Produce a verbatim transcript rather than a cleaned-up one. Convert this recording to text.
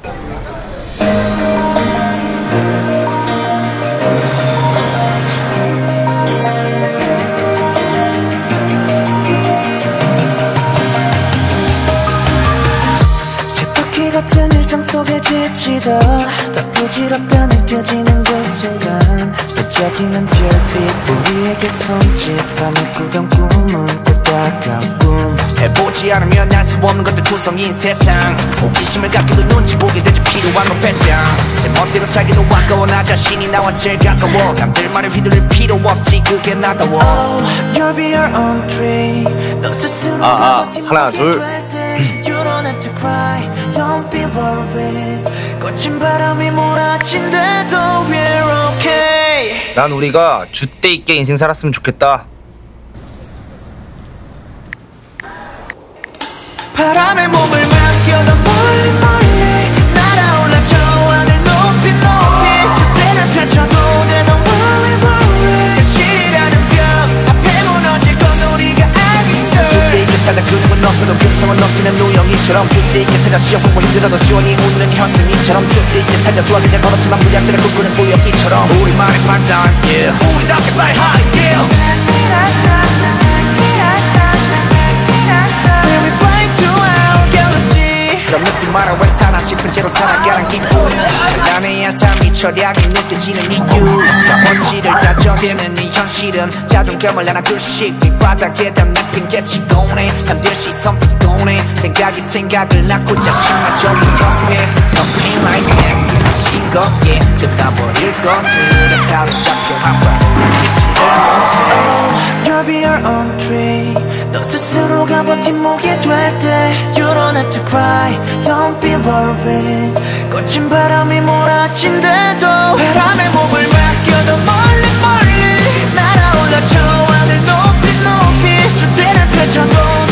같은 일상 속에 지치다 더 부질없다 느껴지는 그 순간 반짝이는 별빛 우리에게 손짓 밤에 꾸던 꿈은 또 다가올 꿈 해보지 않으면 알 수 없는 것들 구성인 세상 호기심을 갖고도 눈치 보게 되지 필요한 건 배짱 제 멋대로 살기도 아까워 나 자신이 나와 제일 가까워 남들 말에 휘둘릴 필요 없지 그게 나다워 oh, You'll be your own tree 너 스스로가 아, 아, 하나, 둘. You don't have to cry Don't be worried 거친 바람이 몰아친대도 We're okay 난 우리가 줏대 있게 인생 살았으면 좋겠다. 바람에 몸을 맡겨도 멀리 멀리 날아올라 저 하늘 높이 높이 줏대를 펼쳐도 돼 Don't worry worry 현실이라는 벽 앞에 무너질 건 우리가 아닌걸 줏대 있게 살자 근육은 없어도 근성은 넘치는 누영이처럼 줏대 있게 살자 시험보고 힘들어도 시원히 웃는 현준이처럼 줏대 있게 살자 수학이 잘 어렵지만 물약자를 꿈꾸는 소엽기처럼 우리만의 판단 yeah. 우리답게 fly high yeah. 그런 느낌 말아 왜 사나 싶은 채로 살아가는 기분 찬란해야 삶이 철량이 느껴지는 이유 값어치를 따져대는 이 현실은 자존감을 하나 둘씩 밑바닥에다 내팽 개치곤 해 남들 시선 피곤 해 생각이 생각을 낳고 자신마저 위험해 Some pain like that 그냥 싱겁게 끝나버릴 것들에 사로잡혀 한 발을 느끼지를 못해 You'll be your own tree 너 스스로가 버팀목이 될 때 You don't have to cry Don't be worried 거친 바람이 몰아친대도 바람에 몸을 맡겨도 멀리 멀리 날아올라 저 하늘 높이 높이 줏대를 펼쳐도